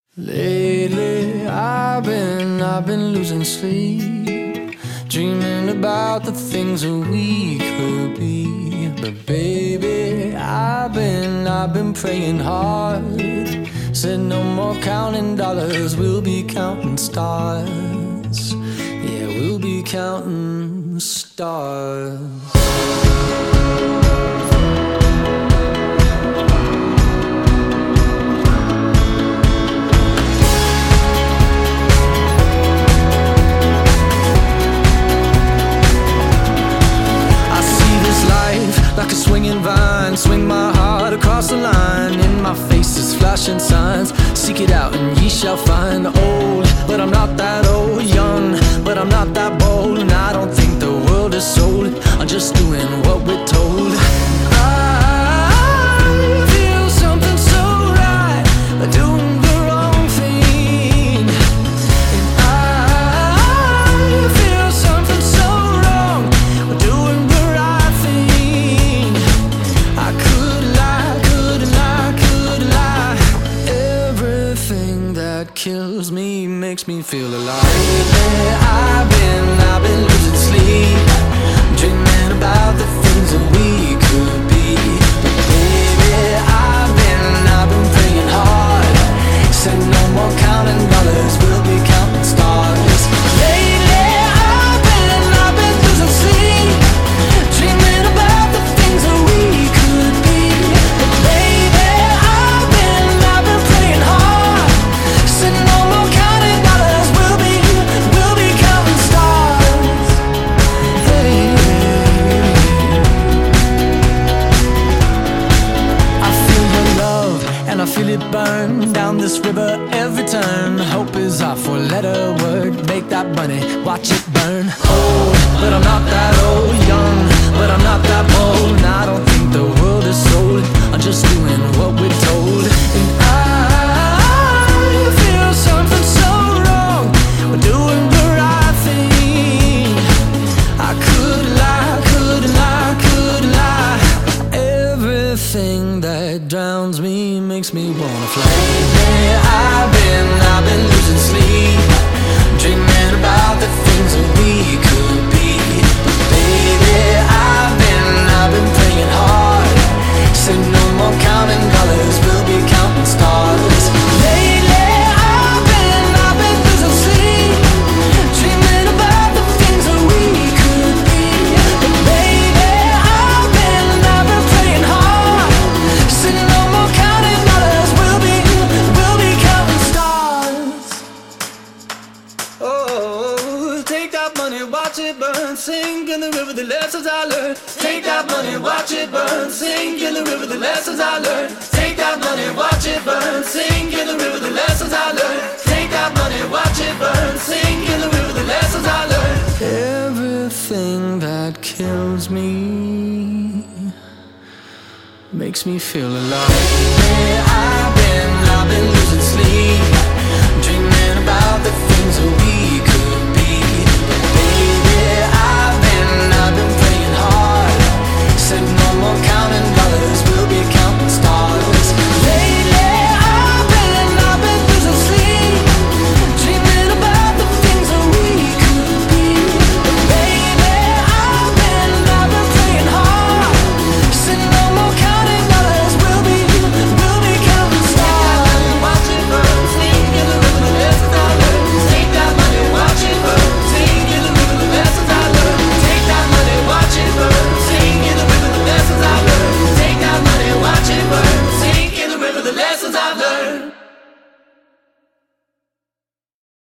Lately I've been losing sleep, dreaming about the things that we could be. But baby, I've been praying hard. Said no more counting dollars, we'll be counting stars. Yeah, we'll be counting stars. Like a swinging vine, swing my heart across the line. In my face is flashing signs. Seek it out and ye shall find. Old, but I'm not that old. Young, but I'm not that bold. And I don't think the world is sold. I'm just doing what we're told. I feel something so right, doing the wrong thing. And I feel something so wrong, doing the right thing. I could lie. Everything that kills me makes me feel alive. Lately I've been losing sleep, dreaming about the things that we could be. But baby, I've been praying hard. Said no more counting dollars, we'll be counting stars. Lately I've been losing sleep, dreaming about the things that we could be. But baby, I've been praying hard. Said no more counting dollars, we'll be counting stars. Hey. I feel your love and I feel it burn down this river every turn. Hope is our four-letter word. Make that money, watch it burn. Old, but I'm not that old. Young, but I'm not that bold. And I don't think the world is sold. I'm just doing what we're told. And I feel something so wrong, we're doing the right thing. I could lie. Everything that drowns me makes me wanna fly. Lately I've been losing sleep, dreaming about the things that we could be. But baby, I've been praying hard. Said no more counting dollars, we'll be counting stars. Lately I've been losing sleep, dreaming about the things that we could be. But baby, I've been praying hard. Said no more counting dollars, we'll be counting stars. Oh, take that money, watch it burn, sink in the river, the lessons I learned. Take that money, watch it burn, sink in the river, the lessons I learned. Take that money, watch it burn, sink in the river, the lessons I learned. Take that money, watch it burn, sink in the river, the lessons I learned. Everything that kills me makes me feel alive. I've been losing